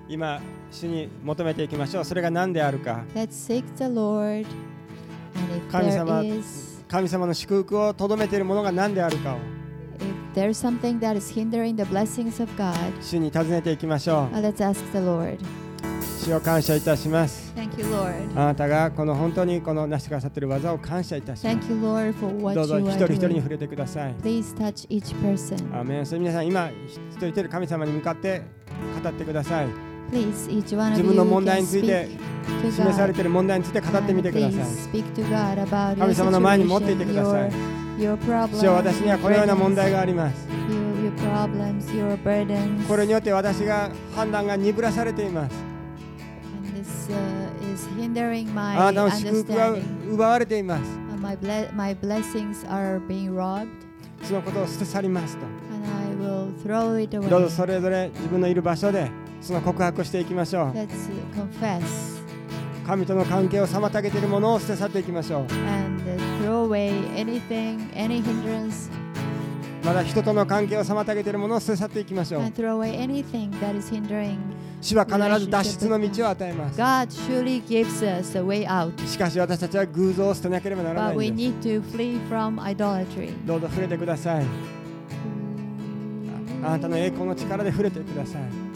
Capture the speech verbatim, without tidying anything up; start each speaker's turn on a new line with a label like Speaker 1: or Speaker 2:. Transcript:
Speaker 1: 今主に求めていきましょう。それが何であるか。
Speaker 2: Let's seek the Lord, and if
Speaker 1: 神様
Speaker 2: there is
Speaker 1: 神様の祝福をとどめているものが何であるかを
Speaker 2: if there's something that is hindering the blessings of God,
Speaker 1: 主に尋ねていきましょう。
Speaker 2: uh, let's ask the Lord.
Speaker 1: 主を感謝いたします。
Speaker 2: Thank you, Lord.
Speaker 1: あなたがこの本当にこのなしてくださっている技を感謝いたしま
Speaker 2: Thank
Speaker 1: す。
Speaker 2: you, Lord, for what
Speaker 1: どうぞ
Speaker 2: you
Speaker 1: 一
Speaker 2: are
Speaker 1: 人一人に
Speaker 2: doing.
Speaker 1: 触れてください。
Speaker 2: Please touch each person.
Speaker 1: アーメン。それ皆さん今一人一人神様に向かって語ってください。
Speaker 2: Please, each one of
Speaker 1: 自
Speaker 2: you
Speaker 1: 分の問題
Speaker 2: can
Speaker 1: について
Speaker 2: speak to
Speaker 1: 示され
Speaker 2: God.
Speaker 1: ている問題について語ってみてください。
Speaker 2: Please speak to God about your
Speaker 1: 神様の前に持っていて
Speaker 2: situation,
Speaker 1: ください。
Speaker 2: your, your problems,
Speaker 1: 主よ、私にはこのような問題
Speaker 2: burdens,
Speaker 1: があります。
Speaker 2: your, your problems, your burdens.
Speaker 1: これによって私が判断が鈍らされています。
Speaker 2: And this uh, is hindering
Speaker 1: あ
Speaker 2: my
Speaker 1: なたの祝福が
Speaker 2: understanding.
Speaker 1: 奪われています。
Speaker 2: And my, ble- my blessings are being robbed,
Speaker 1: そのことを捨て去りますと。
Speaker 2: and I will throw it
Speaker 1: どうぞ
Speaker 2: away.
Speaker 1: それぞれ自分のいる場所でその告白をしていきましょう。
Speaker 2: Let's uh, confess
Speaker 1: 神との関係を妨げているものを捨て去っていきましょう。
Speaker 2: and uh, throw away anything, any hindrance,
Speaker 1: まだ人との関係を妨げているものを捨て去っていきましょう。
Speaker 2: and throw away anything that is hindering.
Speaker 1: 主は必ず脱出の道を与えます。
Speaker 2: God surely gives us a way out,
Speaker 1: しかし私たちは偶像を捨てなければならな
Speaker 2: but we
Speaker 1: いんです。
Speaker 2: need to flee from idolatry.
Speaker 1: どうぞ触れてください。あなたの栄光の力で触れてください。